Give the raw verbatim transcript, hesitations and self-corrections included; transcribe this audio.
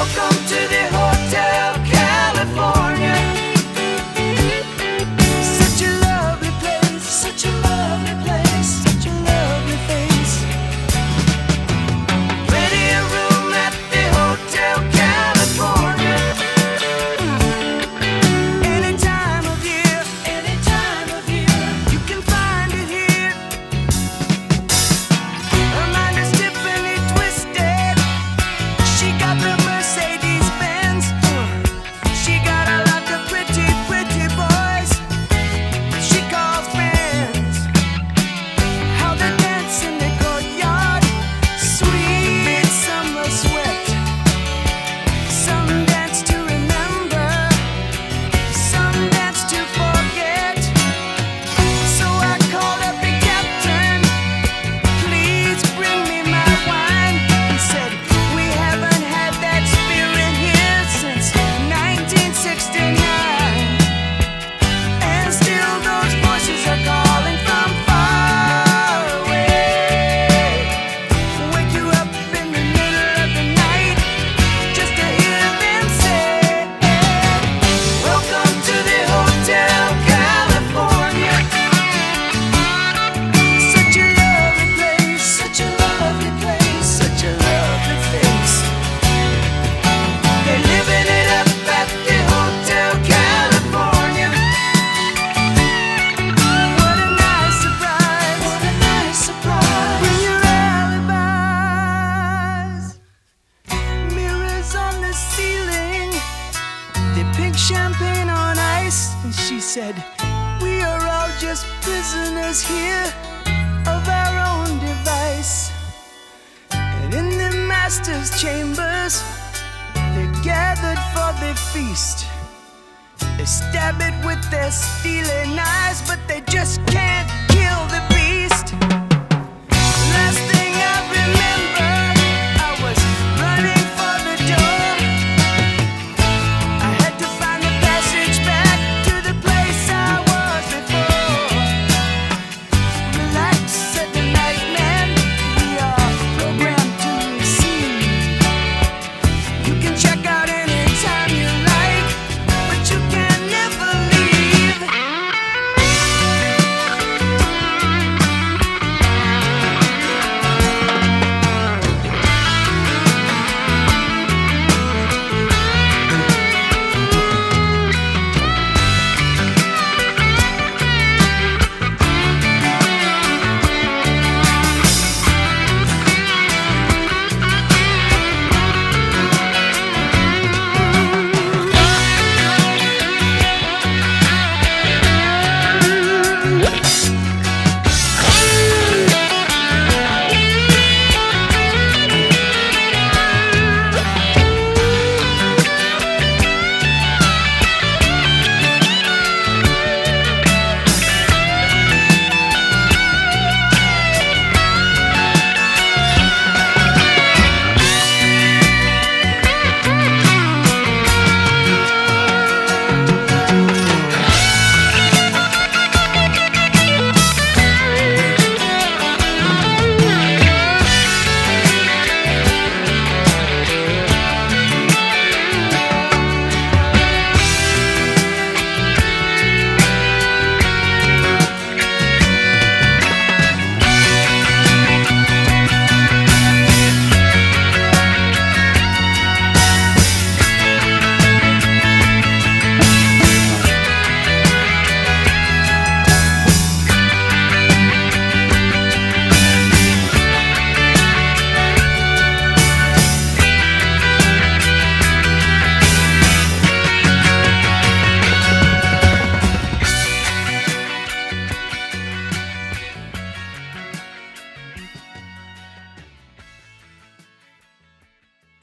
Welcome to the Hotel California. Such a lovely place, such a lovely place, such a lovely face. Plenty of room at the Hotel California. Any time of year, any time of year, you can find it here. Her mind is Tiffany twisted. She got the Mercedes Benz. She got a lot of pretty, pretty boys she calls friends. How they dance in the courtyard, sweet summer sweat. Some dance to remember, some dance to forget. So I called up the captain, please bring me my wine. He said, we haven't had that spirit here since nineteen sixty-nine. And still those voices are calling from far away. Wake you up in the middle of the night just to hear them say, welcome to the Hotel California. Such a lovely place, such a lovely place, such a lovely face. They're living it up at the Hotel California. What a nice surprise, what a nice surprise. Bring your alibis. Mirrors on the ceiling, they pink champagne on ice. And she said, we are all just prisoners here of our own device. And in the master's chambers, they're gathered for the feast. They stab it with their steely knives, but they just can't kill the beast. Last thing I remember